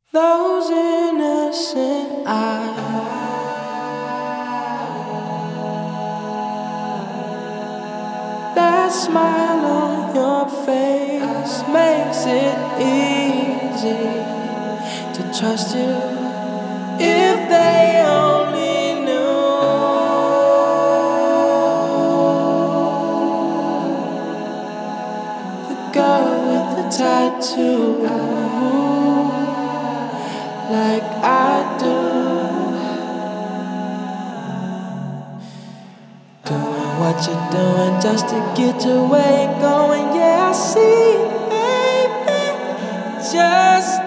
Those innocent eyes, that smile on your face makes it easy to trust you. If they only knew the girl with the tattoo, like I do, doing what you're doing just to get your way going. Yeah, I see, baby, just